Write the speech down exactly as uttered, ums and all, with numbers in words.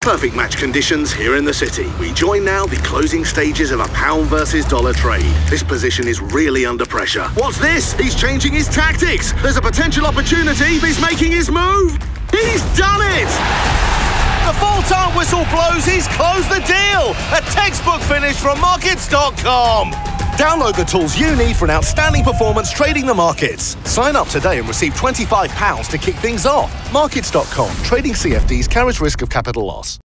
Perfect match conditions here in the city. We join now the closing stages of a pound versus dollar trade. This position is really under pressure. What's this? He's changing his tactics. There's a potential opportunity. He's making his move. He's done it! The full-time whistle blows. He's closed the deal. A textbook finish from markets dot com. Download the tools you need for an outstanding performance trading the markets. Sign up today and receive twenty-five pounds to kick things off. markets dot com. Trading C F Ds carries risk of capital loss.